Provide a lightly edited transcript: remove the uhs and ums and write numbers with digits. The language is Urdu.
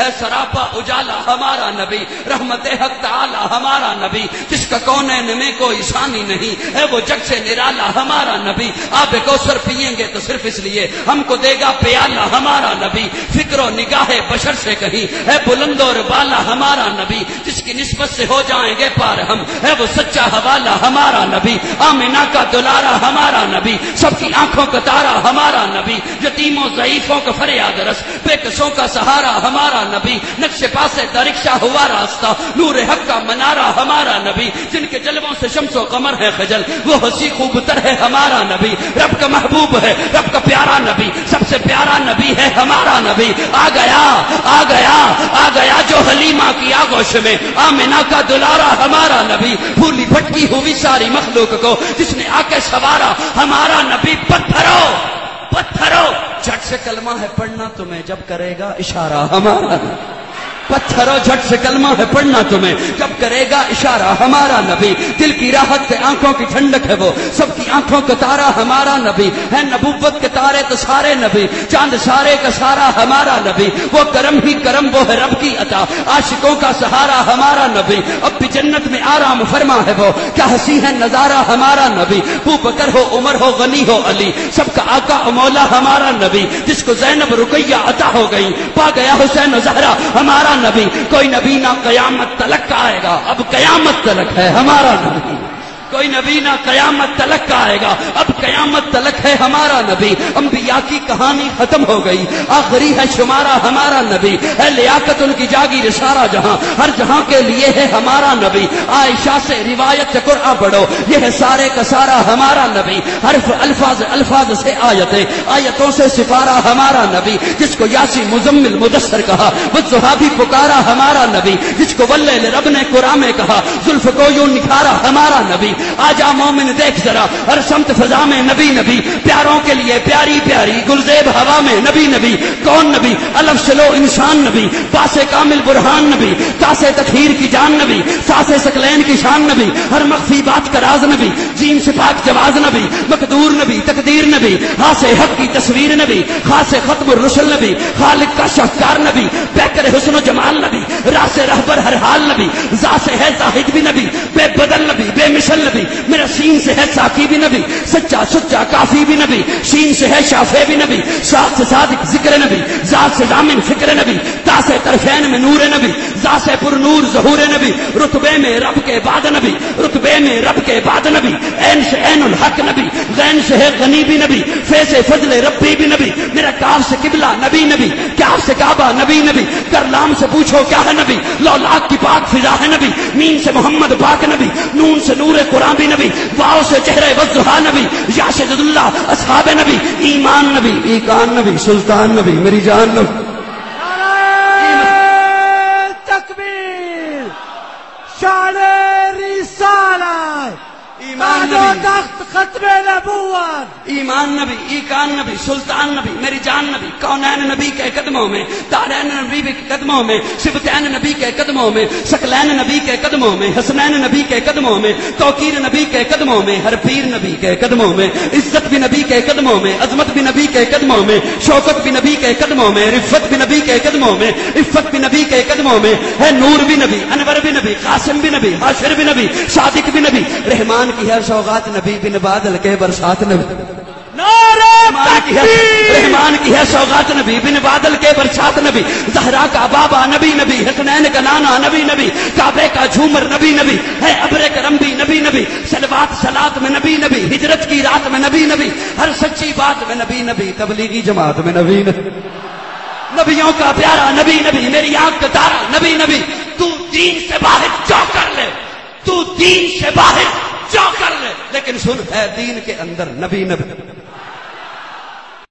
ہے سراپا اجالا ہمارا نبی، رحمت حق تعالی ہمارا نبی، جس کا کونین میں کوئی ثانی نہیں ہے، وہ جگ سے نرالا ہمارا نبی، آب کوثر پیئیں گے تو صرف اس لیے ہم کو دے گا پیالہ ہمارا نبی، فکر و نگاہ بشر سے کہیں ہے بلند اور بالا ہمارا نبی، جس کی نسبت سے ہو جائیں گے پار ہم ہے وہ سچا حوالہ ہمارا نبی، آمنہ کا دلارا ہمارا نبی، سب کی آنکھوں کا تارا ہمارا نبی، یتیموں ضعیفوں کا فریاد رس، بے کسوں کا سہارا ہمارا نبی، نقش پاسے درکشا ہوا راستہ، نور حق کا منارہ ہمارا نبی، جن کے جلووں سے شمس و قمر ہے خجل، وہ ہنسی خوب تر ہے ہمارا نبی، رب کا محبوب ہے رب کا پیارا نبی، سب سے پیارا نبی ہے ہمارا نبی، آ گیا آ گیا آ گیا جو حلیمہ کی آغوش میں، آمنہ کا دلارا ہمارا نبی، پھولی پھٹکی ہوئی ساری مخلوق کو جس نے آ کے سوارا ہمارا نبی، پتھرو پتھرو جھٹ سے کلمہ ہے پڑھنا تمہیں جب کرے گا اشارہ ہمارا نبی، پتھرو جھٹ سے کلمہ ہے پڑھنا تمہیں جب کرے گا اشارہ ہمارا نبی، دل کی راحت سے آنکھوں کی ٹھنڈک ہے وہ سب کی آنکھوں کا تارا ہمارا نبی، ہے نبوت کے تارے تو سارے نبی، چاند سارے کا سارا ہمارا نبی، وہ کرم ہی کرم وہ ہے رب کی عطا، عاشقوں کا سہارا ہمارا نبی، اب بھی جنت میں آرام فرما ہے وہ، کیا ہنسی ہے نظارہ ہمارا نبی، ابو بکر ہو عمر ہو غنی ہو علی، سب کا آقا مولا ہمارا نبی، جس کو زینب رقیہ عطا ہو گئی، پا گیا حسین و زہرا ہمارا نبی، کوئی نبی نہ قیامت تلک آئے گا، اب قیامت تلک ہے ہمارا نبی، کوئی نبی نہ قیامت تلک کا آئے گا، اب قیامت تلک ہے ہمارا نبی، انبیاء کی کہانی ختم ہو گئی، آخری ہے شمارہ ہمارا نبی، ہے لیاقت ان کی جاگیر سارا جہاں، ہر جہاں کے لیے ہے ہمارا نبی، عائشہ سے روایت قرآن پڑھو، یہ ہے سارے کا سارا ہمارا نبی، حرف الفاظ الفاظ سے آیتیں، آیتوں سے سپارہ ہمارا نبی، جس کو یاسی مزمل مدثر کہا، وہ صحابی پکارا ہمارا نبی، جس کو واللیل رب نے قرآن میں کہا، زلف کو یوں نکھارا ہمارا نبی، آجا مومن دیکھ ذرا ہر سمت فضا میں نبی نبی، پیاروں کے لیے پیاری پیاری گلزیب ہوا میں نبی نبی، کون نبی الف سلو انسان نبی، پاس کامل برہان نبی، تاسے تطہیر کی جان نبی، ساس سکلین کی شان نبی، ہر مخفی بات کا راز نبی، جین سے پاک جواز نبی، مقدور نبی تقدیر نبی، خاص حق کی تصویر نبی، خاص ختم الرسل نبی، خالق کا شاہکار نبی، پیکر حسن و جمال نبی، راس رہبر ہر حال نبی، ذات سے ہے زاہد بھی نبی، بے بدل نبی، بے مثل نبی، میرا سین سے ہے ساکی بھی نبی، سچا سچا کافی بھی نبی، شین سے ہے شافع بھی نبی، ساتھ سے صادق ذکر نبی، ذات سے ضامن فکر نبی، تا سے طرفین میں نور نبی، ذات سے پر نور ظہور نبی، رتبے میں رب کے بعد نبی، رتبے میں رب کے بعد نبی، عین سے عین الحق نبی، غین سے ہے غنی بھی نبی، فے سے فضل ربی بھی نبی، میرا کاف سے قبلہ نبی نبی، کاف سے کعبہ نبی نبی، کرلام سے پوچھو کیا ہے نبی، لولاک کی پاک فضا ہے نبی، مین سے محمد پاک نبی، نون سے نور قرآن بھی نبی، واؤ سے چہرے وضحا نبی، یا شد اللہ اصحاب نبی، ایمان نبی، ایکان نبی، سلطان نبی، میری جان نبی، تکبیر، شان رسالت، ایمان تاج و نبی، تخت ختم نبوت، ایمان نبی، ایکان نبی، سلطان نبی، میری جان نبی، کونین نبی کے قدموں میں، دارین نبی کے قدموں میں، سبتین نبی کے قدموں میں، سکلین نبی کے قدموں میں، حسنین نبی کے قدموں میں، توقیر نبی کے قدموں میں، ہر پیر نبی کے قدموں میں، عزت بھی نبی کے قدموں میں، عظمت بھی نبی کے قدموں میں، شوکت بھی نبی کے قدموں میں، رفت بھی نبی کے قدموں میں، عفت بھی نبی کے قدموں میں، ہے نور بھی نبی، انور بھی نبی، قاسم بھی نبی، حاشر بھی نبی، صادق بھی نبی، رحمان کی ہے سوغات نبی، بن بادل کے برسات نبی، رحمان کی ہے سوغات نبی، بن بادل کے برسات نبی، زہرا کا بابا نبی نبی، حسنین کا نانا نبی نبی، کعبے کا جھومر نبی نبی، ہے ابر کرم بھی نبی نبی، صلوات صلات میں نبی نبی، ہجرت کی رات میں نبی نبی، ہر سچی بات میں نبی نبی، تبلیغی جماعت میں نبی نبی، نبیوں کا پیارا نبی نبی، میری آنکھ کا تارا نبی نبی، تو دین سے باہر جو کر لے، تو دین سے باہر جو کر لے، لیکن سن ہے دین کے اندر نبی نبی،